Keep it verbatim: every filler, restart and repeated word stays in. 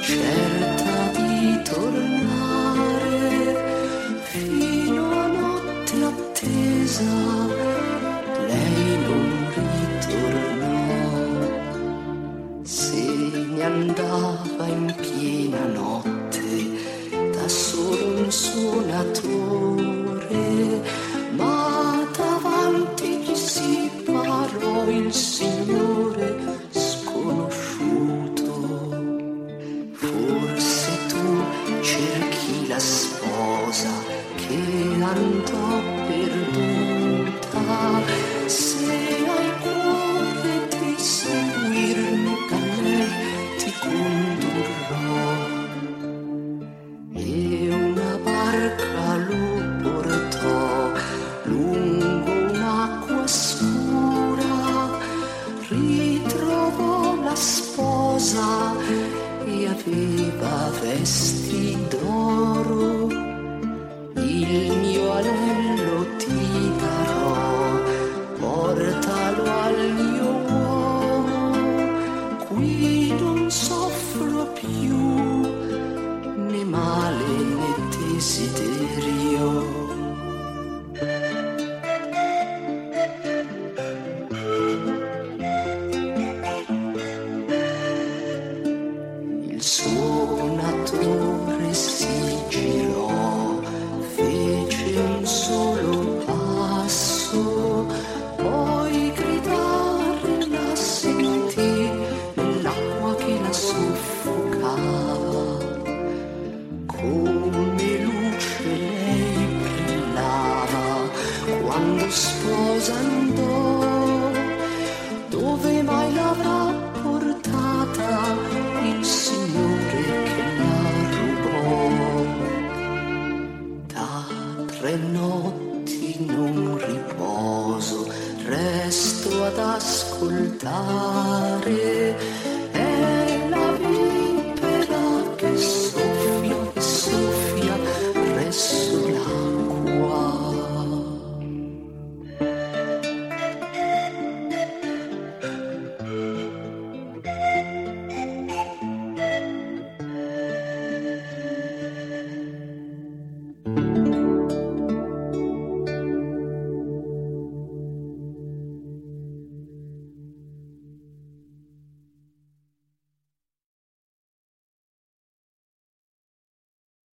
certa di tornare fino a notte attesa, lei non ritornò. Se ne andava in piena notte da solo un suonatore, ma davanti gli si parò il Signore sconosciuto. Forse tu cerchi la sposa che andò perduta, se hai cuore di seguirmi da lei ti condurrò. E una barca lo portò lungo un'acqua scura, ritrovò la sposa e aveva vesti d'oro. Il mio anello ti darò, portalo al mio uomo, qui non soffro più né male né desiderio. Il suonatore si girò, fece un solo passo, poi gridare la sentì nell'acqua che la soffocava. Come luce lei brillava quando sposa